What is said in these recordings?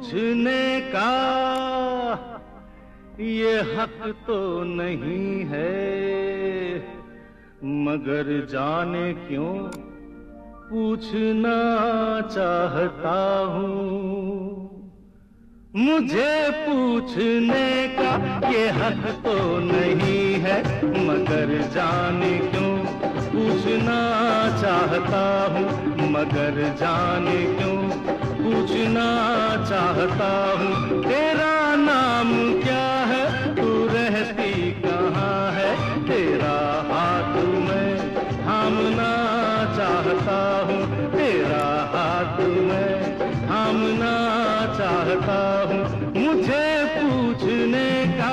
पूछने का ये हक तो नहीं है, मगर जाने क्यों पूछना चाहता हूँ। मुझे पूछने का ये हक तो नहीं है, मगर जाने क्यों पूछना चाहता हूँ। मगर जाने क्यों पूछना चाहता हूँ। तेरा नाम क्या है, तू रहती कहाँ है, तेरा हाथ मैं थामना चाहता हूँ। तेरा हाथ मैं थामना चाहता हूँ। मुझे पूछने का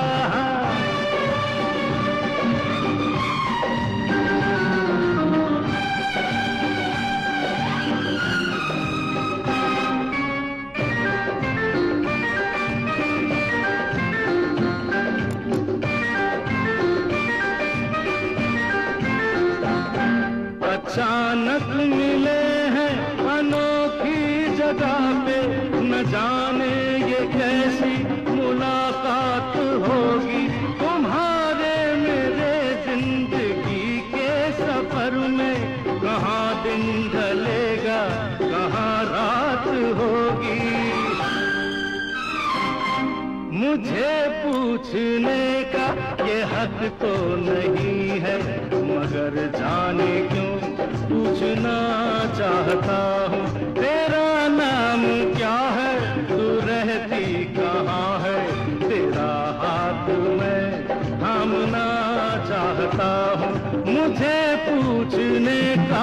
अचानक मिले हैं अनोखी जगह पे, न जाने ये कैसी मुलाकात होगी। तुम्हारे मेरे जिंदगी के सफर में कहाँ दिन ढलेगा, कहाँ रात होगी। मुझे पूछने का ये हक तो नहीं है, मगर जाने क्यों पूछना चाहता हूँ। तेरा नाम क्या है, तू रहती कहाँ है, तेरा हाथ मैं थामना चाहता हूँ। मुझे पूछने का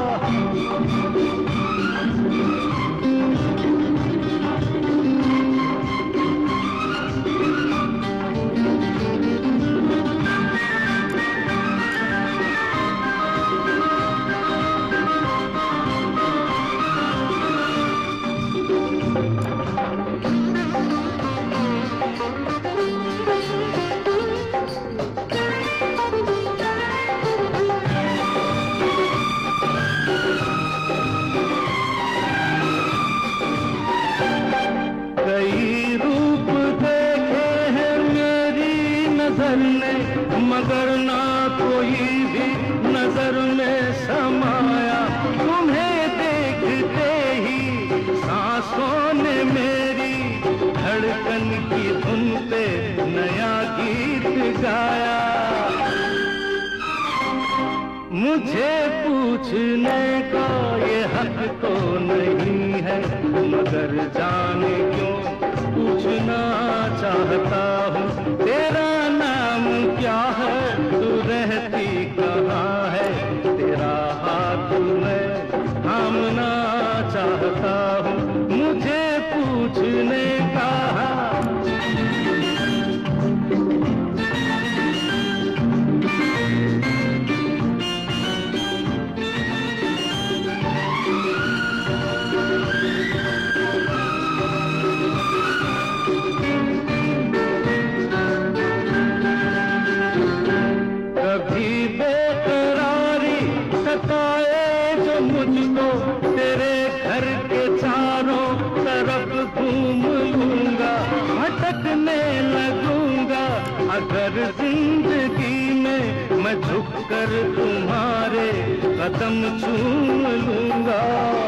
कई रूप देखे हैं मेरी नजर ने, मगर ना कोई भी नजर में समाया। तुम्हें देखते ही सांसों ने मेरी धड़कन की धुन पे नया गीत गाया। मुझे पूछने का ये हक तो नहीं है, मगर जाने क्यों पूछना चाहता हूँ। तेरा नाम क्या है, तू रहती कहाँ है, तेरा हाथ मैं थामना चाहता हूँ। मुझे पूछने का मुझको तेरे घर के चारों तरफ घूम लूंगा, भटकने लगूंगा। अगर जिंदगी में मैं झुककर तुम्हारे कदम चूम लूंगा।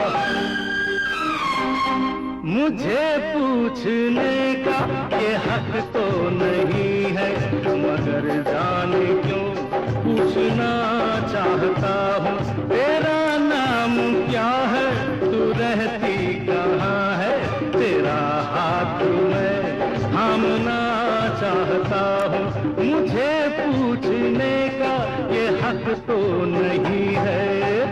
मुझे पूछने का ये हक तो नहीं है, मगर जाने क्यों पूछना चाहता हूँ। तेरा नाम क्या है, तू रहती कहाँ है, तेरा हाथ मैं थामना चाहता हूँ। मुझे पूछने का ये हक तो नहीं है।